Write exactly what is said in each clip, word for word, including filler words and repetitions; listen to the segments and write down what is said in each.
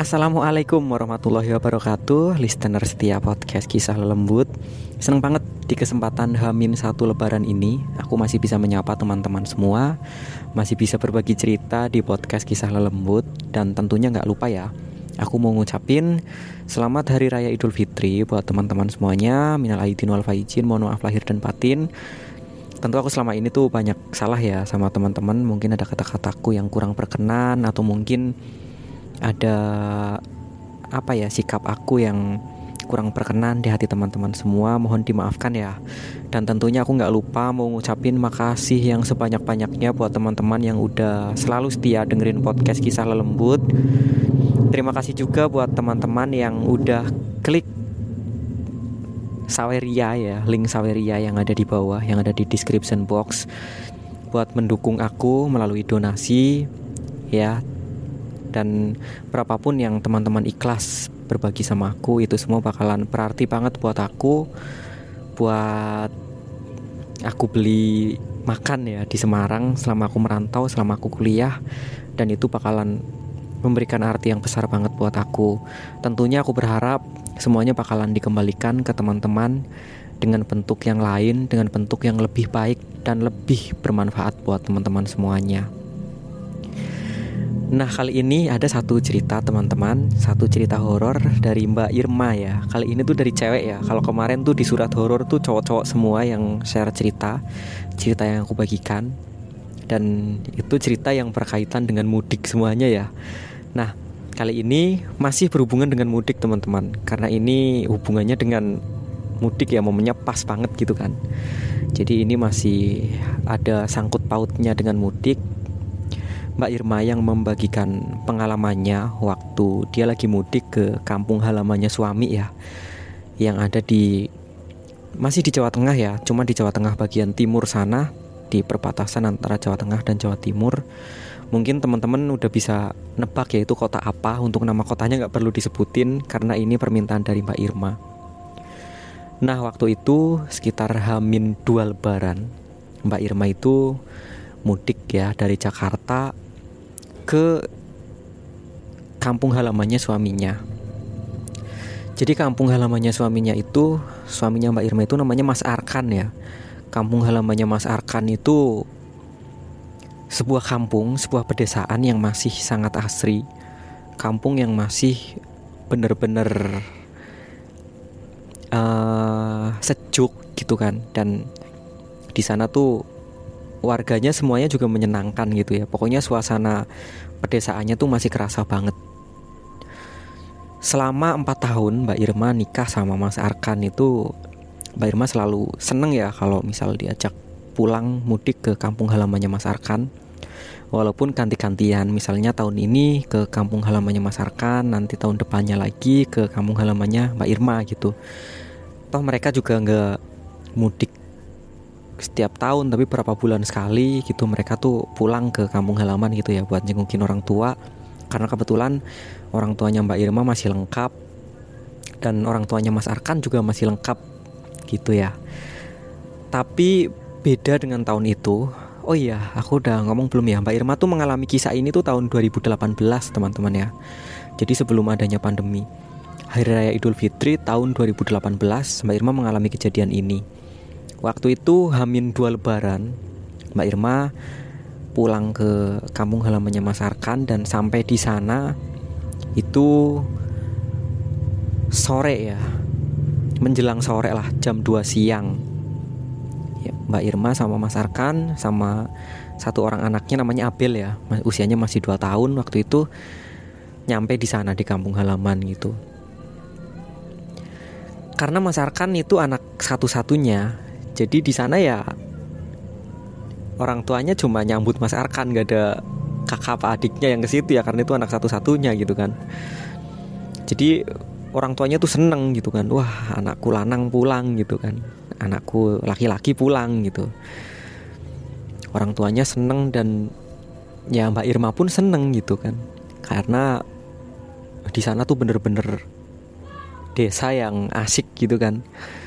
Assalamualaikum warahmatullahi wabarakatuh, listener setia podcast Kisah Lelembut. Senang banget di kesempatan H minus satu lebaran ini aku masih bisa menyapa teman-teman semua, masih bisa berbagi cerita di podcast Kisah Lelembut. Dan tentunya gak lupa ya, aku mau ngucapin selamat Hari Raya Idul Fitri buat teman-teman semuanya. Minal aidin wal faizin, mohon maaf lahir dan batin. Tentu aku selama ini tuh banyak salah ya sama teman-teman. Mungkin ada kata-kataku yang kurang berkenan, atau mungkin ada apa ya sikap aku yang kurang berkenan di hati teman-teman semua. Mohon dimaafkan ya. Dan tentunya aku gak lupa mau ngucapin makasih yang sebanyak-banyaknya buat teman-teman yang udah selalu setia dengerin podcast Kisah Lelembut. Terima kasih juga buat teman-teman yang udah klik Saweria ya, link Saweria yang ada di bawah, yang ada di description box, buat mendukung aku melalui donasi ya. Dan berapapun yang teman-teman ikhlas berbagi sama aku, itu semua bakalan berarti banget buat aku. Buat aku beli makan ya di Semarang selama aku merantau, selama aku kuliah. Dan itu bakalan memberikan arti yang besar banget buat aku. Tentunya aku berharap semuanya bakalan dikembalikan ke teman-teman dengan bentuk yang lain, dengan bentuk yang lebih baik dan lebih bermanfaat buat teman-teman semuanya. Nah, kali ini ada satu cerita teman-teman, satu cerita horor dari Mbak Irma ya. Kali ini tuh dari cewek ya. Kalau kemarin tuh di surat horor tuh cowok-cowok semua yang share cerita, cerita yang aku bagikan. Dan itu cerita yang berkaitan dengan mudik semuanya ya. Nah, kali ini masih berhubungan dengan mudik teman-teman. Karena ini hubungannya dengan mudik ya, momennya pas banget gitu kan. Jadi ini masih ada sangkut pautnya dengan mudik. Mbak Irma yang membagikan pengalamannya waktu dia lagi mudik ke kampung halamannya suami ya, yang ada di masih di Jawa Tengah ya, cuma di Jawa Tengah bagian timur sana, di perbatasan antara Jawa Tengah dan Jawa Timur. Mungkin teman-teman udah bisa nebak ya itu kota apa. Untuk nama kotanya gak perlu disebutin karena ini permintaan dari Mbak Irma. Nah, waktu itu sekitar H minus dua lebaran, Mbak Irma itu mudik ya dari Jakarta ke kampung halamannya suaminya. Jadi kampung halamannya suaminya itu, suaminya Mbak Irma itu namanya Mas Arkan ya. Kampung halamannya Mas Arkan itu sebuah kampung, sebuah pedesaan yang masih sangat asri. Kampung yang masih bener-bener uh, sejuk gitu kan. Dan di sana tuh warganya semuanya juga menyenangkan gitu ya. Pokoknya suasana pedesaannya tuh masih kerasa banget. Selama empat tahun Mbak Irma nikah sama Mas Arkan itu, Mbak Irma selalu seneng ya kalau misal diajak pulang mudik ke kampung halamannya Mas Arkan. Walaupun ganti-gantian, misalnya tahun ini ke kampung halamannya Mas Arkan, nanti tahun depannya lagi ke kampung halamannya Mbak Irma gitu. Toh mereka juga gak mudik setiap tahun, tapi berapa bulan sekali gitu mereka tuh pulang ke kampung halaman gitu ya, buat jengukin orang tua. Karena kebetulan orang tuanya Mbak Irma masih lengkap, dan orang tuanya Mas Arkan juga masih lengkap gitu ya. Tapi beda dengan tahun itu. Oh iya, aku udah ngomong belum ya, Mbak Irma tuh mengalami kisah ini tuh tahun dua ribu delapan belas teman-teman ya. Jadi sebelum adanya pandemi, Hari Raya Idul Fitri tahun dua ribu delapan belas, Mbak Irma mengalami kejadian ini. Waktu itu H minus dua lebaran, Mbak Irma pulang ke kampung halamannya Mas Arkan. Dan sampai di sana itu sore ya, menjelang sore lah, jam dua siang ya, Mbak Irma sama Mas Arkan sama satu orang anaknya namanya Abel ya, usianya masih dua tahun waktu itu, nyampe di sana di kampung halaman gitu. Karena Mas Arkan itu anak satu-satunya, jadi di sana ya orang tuanya cuma nyambut Mas Arkan, gak ada kakak apa adiknya yang ke situ ya, karena itu anak satu-satunya gitu kan. Jadi orang tuanya tuh seneng gitu kan, wah anakku lanang pulang gitu kan, anakku laki-laki pulang gitu. Orang tuanya seneng, dan ya Mbak Irma pun seneng gitu kan, karena di sana tuh bener-bener desa yang asik gitu kan.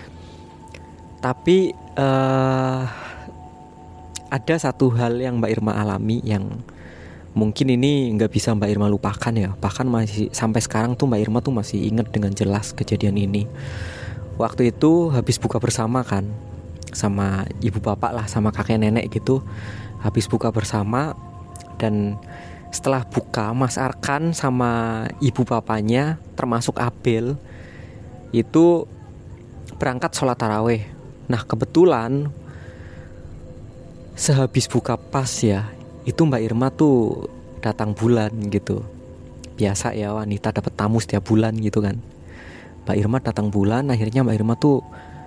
Tapi uh, ada satu hal yang Mbak Irma alami yang mungkin ini nggak bisa Mbak Irma lupakan ya. Bahkan masih sampai sekarang tuh Mbak Irma tuh masih ingat dengan jelas kejadian ini. Waktu itu habis buka bersama kan, sama ibu bapak lah, sama kakek nenek gitu. Habis buka bersama, dan setelah buka Mas Arkan sama ibu bapaknya termasuk Abel itu berangkat sholat taraweh. Nah kebetulan sehabis buka pas ya, itu Mbak Irma tuh datang bulan gitu. Biasa ya wanita dapat tamu setiap bulan gitu kan. Mbak Irma datang bulan, akhirnya Mbak Irma tuh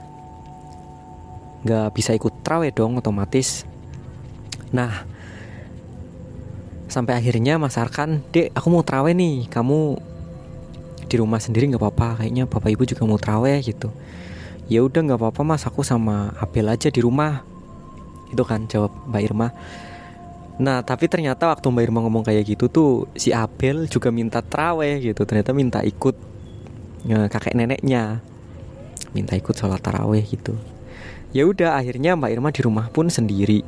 gak bisa ikut tarawih dong otomatis. Nah sampai akhirnya Mas Arkan, "Dek, aku mau tarawih nih, kamu di rumah sendiri gak apa-apa, kayaknya bapak ibu juga mau tarawih gitu." "Ya udah gak apa-apa Mas, aku sama Abel aja di rumah." Itu kan jawab Mbak Irma. Nah tapi ternyata waktu Mbak Irma ngomong kayak gitu tuh, si Abel juga minta tarawih gitu. Ternyata minta ikut ya, kakek neneknya minta ikut sholat tarawih gitu. Ya udah akhirnya Mbak Irma di rumah pun sendiri.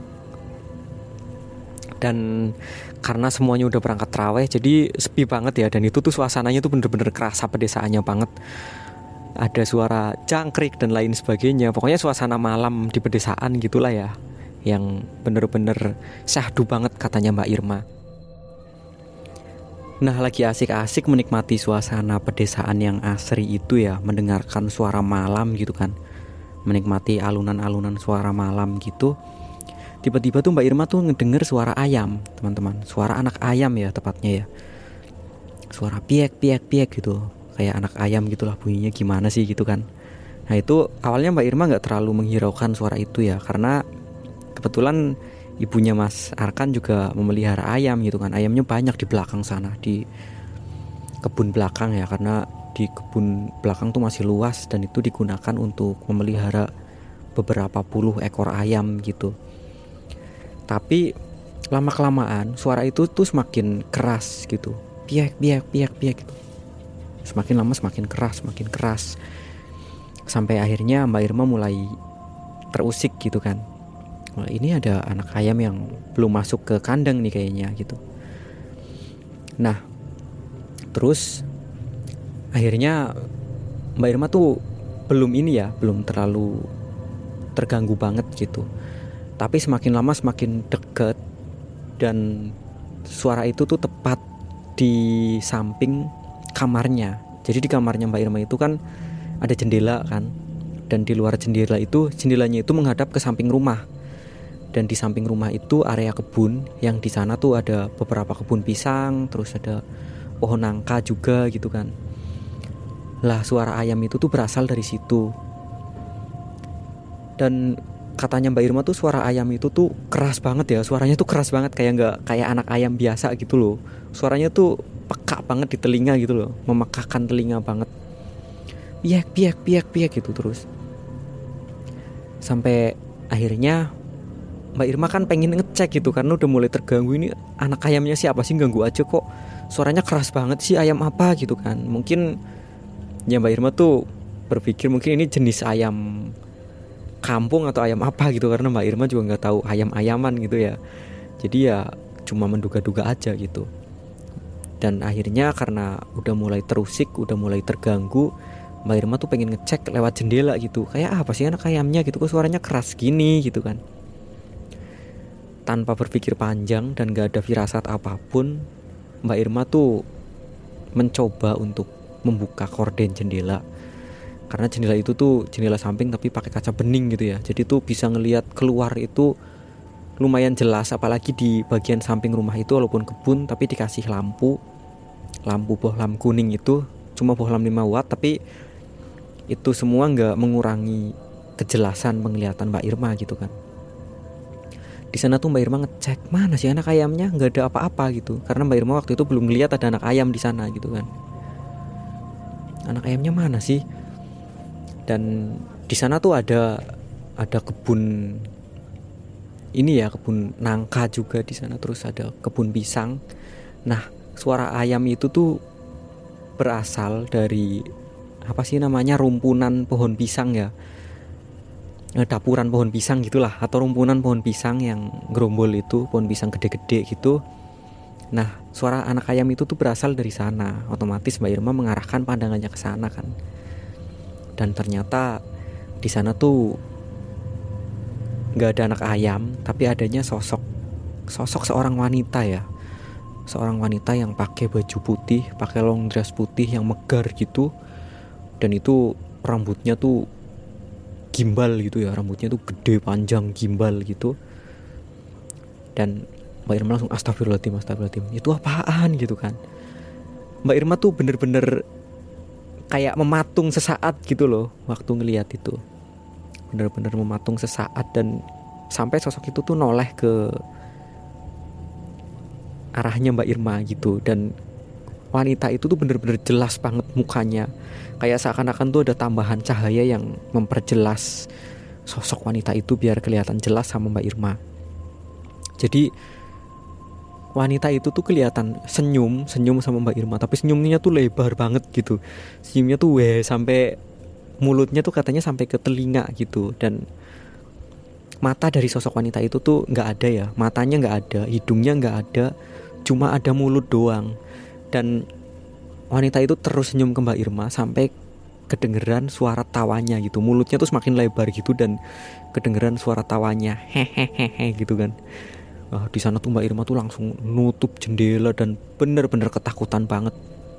Dan karena semuanya udah berangkat tarawih, jadi sepi banget ya. Dan itu tuh suasananya tuh bener-bener kerasa pedesaannya banget. Ada suara jangkrik dan lain sebagainya. Pokoknya suasana malam di pedesaan gitulah ya, yang bener-bener syahdu banget katanya Mbak Irma. Nah lagi asik-asik menikmati suasana pedesaan yang asri itu ya, mendengarkan suara malam gitu kan, menikmati alunan-alunan suara malam gitu. Tiba-tiba tuh Mbak Irma tuh ngedenger suara ayam, teman-teman. Suara anak ayam ya tepatnya ya. Suara piek-piek-piek gitu, kayak anak ayam gitulah bunyinya, gimana sih gitu kan. Nah itu awalnya Mbak Irma gak terlalu menghiraukan suara itu ya, karena kebetulan ibunya Mas Arkan juga memelihara ayam gitu kan. Ayamnya banyak di belakang sana, di kebun belakang ya, karena di kebun belakang tuh masih luas dan itu digunakan untuk memelihara beberapa puluh ekor ayam gitu. Tapi lama-kelamaan suara itu tuh semakin keras gitu, piak piak piak piak gitu. Semakin lama semakin keras, semakin keras. Sampai akhirnya Mbak Irma mulai terusik gitu kan. Wah, ini ada anak ayam yang belum masuk ke kandang nih kayaknya gitu. Nah terus akhirnya Mbak Irma tuh belum ini ya, belum terlalu terganggu banget gitu. Tapi semakin lama semakin deket, dan suara itu tuh tepat di samping kamarnya. Jadi di kamarnya Mbak Irma itu kan ada jendela kan, dan di luar jendela itu, jendelanya itu menghadap ke samping rumah. Dan di samping rumah itu area kebun, yang di sana tuh ada beberapa kebun pisang, terus ada pohon nangka juga gitu kan. Lah suara ayam itu tuh berasal dari situ. Dan katanya Mbak Irma tuh suara ayam itu tuh keras banget ya. Suaranya tuh keras banget, kayak gak kayak anak ayam biasa gitu loh. Suaranya tuh peka banget di telinga gitu loh, memekakan telinga banget. Piak piak piak piak gitu terus. Sampai akhirnya Mbak Irma kan pengen ngecek gitu, karena udah mulai terganggu. Ini anak ayamnya siapa sih, ganggu aja kok suaranya keras banget sih, ayam apa gitu kan. Mungkin ya Mbak Irma tuh berpikir mungkin ini jenis ayam kampung atau ayam apa gitu, karena Mbak Irma juga nggak tahu ayam-ayaman gitu ya. Jadi ya cuma menduga-duga aja gitu. Dan akhirnya karena udah mulai terusik, udah mulai terganggu, Mbak Irma tuh pengen ngecek lewat jendela gitu, kayak apa sih anak ayamnya gitu, kok suaranya keras gini gitu kan. Tanpa berpikir panjang dan gak ada firasat apapun, Mbak Irma tuh mencoba untuk membuka korden jendela. Karena jendela itu tuh jendela samping tapi pakai kaca bening gitu ya. Jadi tuh bisa ngelihat keluar itu lumayan jelas, apalagi di bagian samping rumah itu walaupun kebun tapi dikasih lampu. Lampu bohlam kuning itu cuma bohlam lima watt, tapi itu semua gak mengurangi kejelasan penglihatan Mbak Irma gitu kan. Di sana tuh Mbak Irma ngecek, mana sih anak ayamnya, nggak ada apa-apa gitu. Karena Mbak Irma waktu itu belum ngeliat ada anak ayam di sana gitu kan. Anak ayamnya mana sih? Dan di sana tuh ada ada kebun ini ya, kebun nangka juga di sana, terus ada kebun pisang. Nah, suara ayam itu tuh berasal dari apa sih namanya, rumpunan pohon pisang ya. Dapuran pohon pisang gitulah, atau rumpunan pohon pisang yang gerombol itu, pohon pisang gede-gede gitu. Nah, suara anak ayam itu tuh berasal dari sana. Otomatis Mbak Irma mengarahkan pandangannya ke sana kan. Dan ternyata di sana tuh nggak ada anak ayam, tapi adanya sosok sosok seorang wanita ya. Seorang wanita yang pakai baju putih, pakai long dress putih yang megar gitu. Dan itu rambutnya tuh gimbal gitu ya, rambutnya tuh gede panjang gimbal gitu. Dan Mbak Irma langsung astagfirullahaladzim, astagfirullahaladzim, itu apaan gitu kan. Mbak Irma tuh bener-bener kayak mematung sesaat gitu loh waktu ngelihat itu. Bener-bener mematung sesaat, dan sampai sosok itu tuh noleh ke arahnya Mbak Irma gitu. Dan wanita itu tuh bener-bener jelas banget mukanya, kayak seakan-akan tuh ada tambahan cahaya yang memperjelas sosok wanita itu biar kelihatan jelas sama Mbak Irma. Jadi wanita itu tuh kelihatan senyum, senyum sama Mbak Irma, tapi senyumnya tuh lebar banget gitu. Senyumnya tuh weh, sampai mulutnya tuh katanya sampai ke telinga gitu. Dan mata dari sosok wanita itu tuh nggak ada ya, matanya nggak ada, hidungnya nggak ada, cuma ada mulut doang. Dan wanita itu terus senyum ke Mbak Irma sampai kedengeran suara tawanya gitu. Mulutnya tuh semakin lebar gitu dan kedengeran suara tawanya, hehehe gitu kan. Nah, di sana tuh Mbak Irma tuh langsung nutup jendela dan bener-bener ketakutan banget.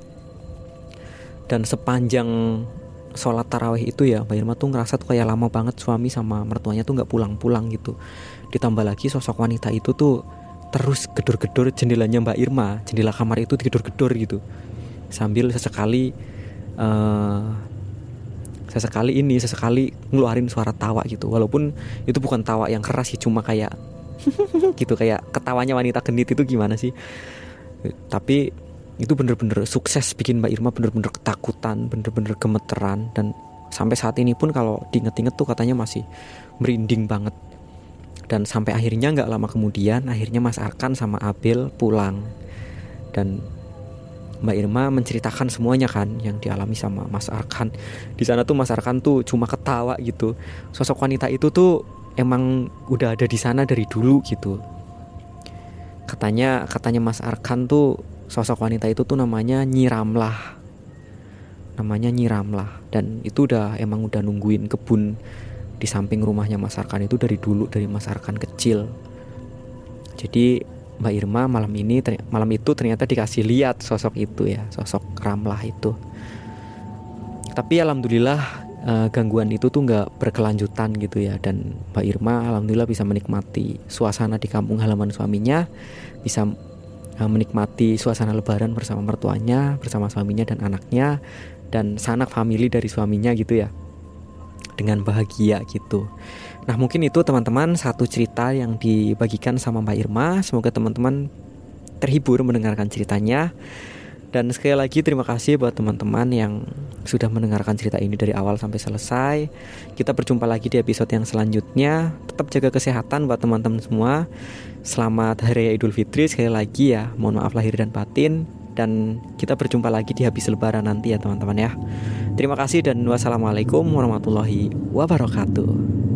Dan sepanjang sholat tarawih itu ya, Mbak Irma tuh ngerasa tuh kayak lama banget suami sama mertuanya tuh nggak pulang-pulang gitu. Ditambah lagi sosok wanita itu tuh terus gedor-gedor jendelanya Mbak Irma, jendela kamar itu digedor-gedor gitu, sambil sesekali uh, sesekali ini sesekali ngeluarin suara tawa gitu. Walaupun itu bukan tawa yang keras sih, cuma kayak gitu, kayak ketawanya wanita genit itu gimana sih. Tapi itu bener-bener sukses bikin Mbak Irma bener-bener ketakutan, bener-bener gemeteran. Dan sampai saat ini pun kalau diinget-inget tuh katanya masih merinding banget. Dan sampai akhirnya gak lama kemudian, akhirnya Mas Arkan sama Abel pulang. Dan Mbak Irma menceritakan semuanya kan yang dialami sama Mas Arkan. Di sana tuh Mas Arkan tuh cuma ketawa gitu. Sosok wanita itu tuh emang udah ada di sana dari dulu gitu. Katanya katanya Mas Arkan tuh sosok wanita itu tuh namanya Nyi Ramlah. Namanya Nyi Ramlah, dan itu udah emang udah nungguin kebun di samping rumahnya Mas Arkan itu dari dulu, dari Mas Arkan kecil. Jadi Mbak Irma malam ini malam itu ternyata dikasih lihat sosok itu ya, sosok Ramlah itu. Tapi alhamdulillah Uh, gangguan itu tuh nggak berkelanjutan gitu ya. Dan Mbak Irma alhamdulillah bisa menikmati suasana di kampung halaman suaminya, bisa uh, menikmati suasana lebaran bersama mertuanya, bersama suaminya dan anaknya, dan sanak famili dari suaminya gitu ya, dengan bahagia gitu. Nah mungkin itu teman-teman satu cerita yang dibagikan sama Mbak Irma. Semoga teman-teman terhibur mendengarkan ceritanya. Dan sekali lagi terima kasih buat teman-teman yang sudah mendengarkan cerita ini dari awal sampai selesai. Kita berjumpa lagi di episode yang selanjutnya. Tetap jaga kesehatan buat teman-teman semua. Selamat Hari Raya Idul Fitri sekali lagi ya. Mohon maaf lahir dan batin. Dan kita berjumpa lagi di habis lebaran nanti ya teman-teman ya. Terima kasih dan wassalamualaikum warahmatullahi wabarakatuh.